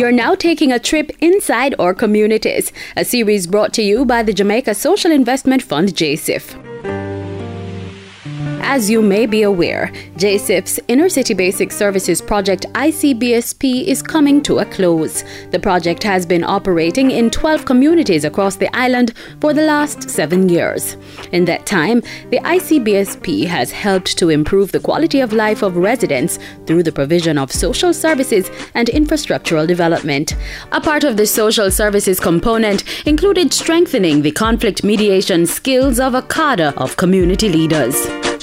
You're now taking a trip inside our communities, a series brought to you by the Jamaica Social Investment Fund, JSIF. As you may be aware, JSIF's Inner City Basic Services Project ICBSP is coming to a close. The project has been operating in 12 communities across the island for the last 7 years. In that time, the ICBSP has helped to improve the quality of life of residents through the provision of social services and infrastructural development. A part of the social services component included strengthening the conflict mediation skills of a cadre of community leaders.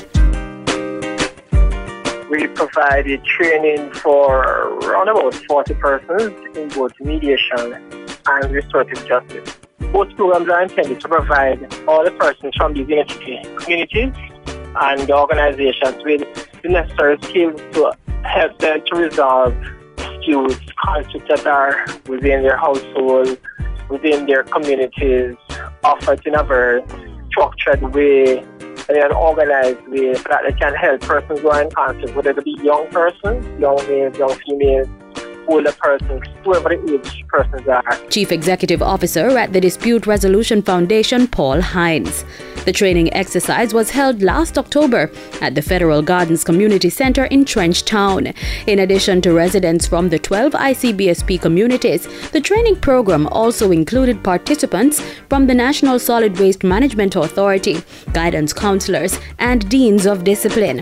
We provided training for around about 40 persons in both mediation and restorative justice. Both programs are intended to provide all the persons from these communities and the organizations with the necessary skills to help them to resolve disputes, conflicts that are within their household, within their communities, offered in a very structured way, in an organized way, so that they can help persons who are in conflict, whether it be young persons, young males, young females, older persons, whoever the age persons are. Chief Executive Officer at the Dispute Resolution Foundation, Paul Hines. The training exercise was held last October at the Federal Gardens Community Center in Trench Town. In addition to residents from the 12 ICBSP communities, the training program also included participants from the National Solid Waste Management Authority, guidance counselors, and deans of discipline.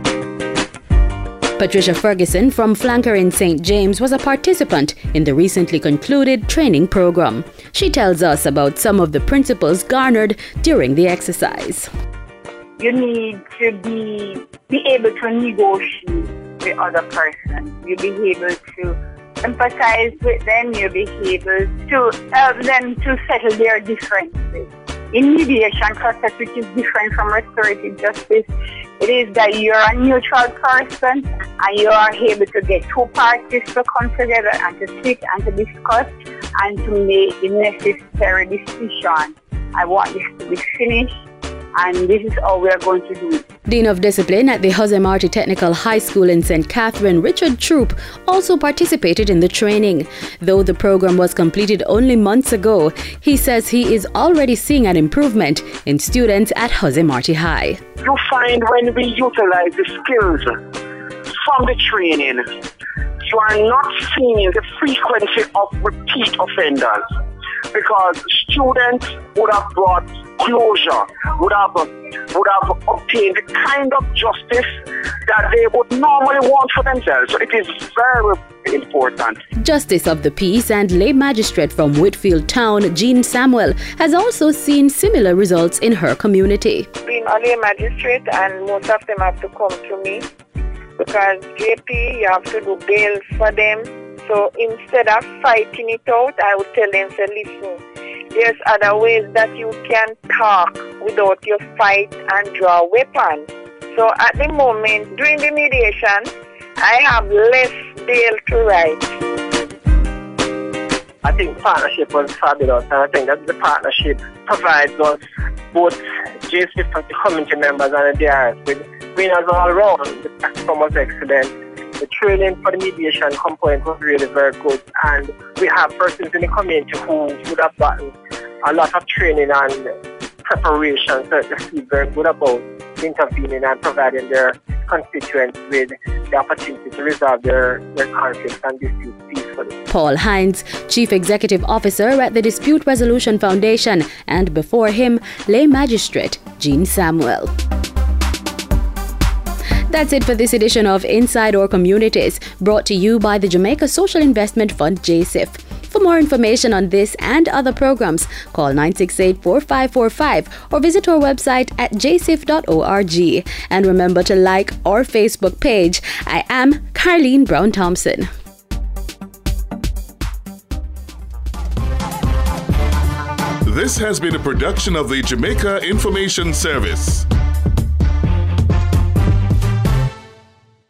Patricia Ferguson from Flanker in St. James was a participant in the recently concluded training program. She tells us about some of the principles garnered during the exercise. You need to be able to negotiate with other persons. You'll be able to empathize with them. You'll be able to help them to settle their differences. In mediation process, which is different from restorative justice, it is that you're a neutral person and you are able to get two parties to come together and to sit and to discuss and to make the necessary decision. I want this to be finished, and this is how we are going to do it. Dean of Discipline at the Jose Marti Technical High School in St. Catherine, Richard Troop, also participated in the training. Though the program was completed only months ago, he says he is already seeing an improvement in students at Jose Marti High. You find when we utilize the skills from the training, you are not seeing the frequency of repeat offenders, because students would have brought closure, would have obtained the kind of justice that they would normally want for themselves. So it is very important. Justice of the Peace and lay magistrate from Whitfield Town, Jean Samuel, has also seen similar results in her community. Being a lay magistrate, and most of them have to come to me, because JP, you have to do bail for them. So instead of fighting it out, I would tell them, say, listen, there's other ways that you can talk without you fight and draw a weapon. So at the moment, during the mediation, I have less bail to write. I think the partnership was fabulous, and I think that the partnership provides us, both JSIF and the community members and the DRS, with winners all around. The platform was excellent. The training for the mediation component was really very good, and we have persons in the community who would have gotten a lot of training and preparation, so they feel very good about intervening and providing their constituents with the opportunity to resolve their conflicts and disputes peacefully. Paul Hines, Chief Executive Officer at the Dispute Resolution Foundation, and before him, lay magistrate Jean Samuel. That's it for this edition of Inside Our Communities, brought to you by the Jamaica Social Investment Fund, JSIF. For more information on this and other programs, call 968-4545 or visit our website at jsif.org. And remember to like our Facebook page. I am Carleen Brown-Thompson. This has been a production of the Jamaica Information Service.